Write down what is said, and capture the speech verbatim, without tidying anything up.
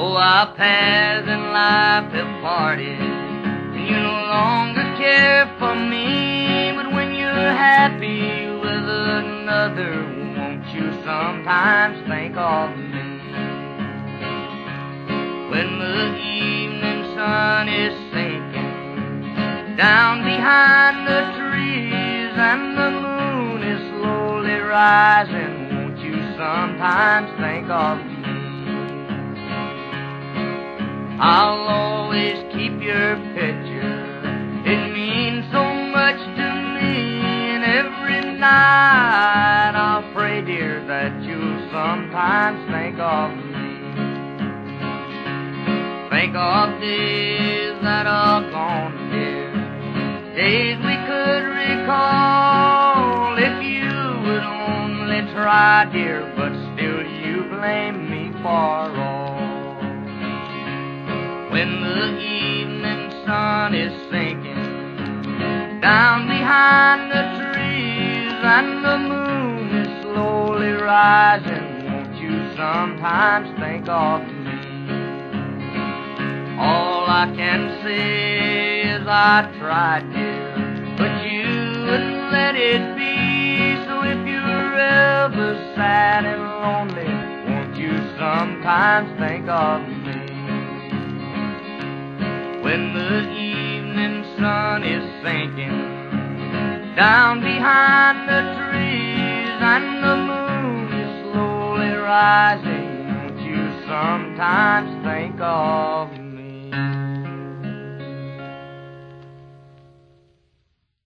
Though our paths in life have parted, and you no longer care for me, but when you're happy with another, won't you sometimes think of me? When the evening sun is sinking down behind the trees and the moon is slowly rising, won't you sometimes think of me? I'll always keep your picture, it means so much to me, and every night I'll pray, dear, that you'll sometimes think of me. Think of days that are gone, dear, days we could recall, if you would only try, dear, but still you blame me for all. When the evening sun is sinking down behind the trees and the moon is slowly rising, won't you sometimes think of me? All I can say is I tried, dear, but you wouldn't let it be. So if you're ever sad and lonely, won't you sometimes think of me? When the evening sun is sinking down behind the trees and the moon is slowly rising, won't you sometimes think of me?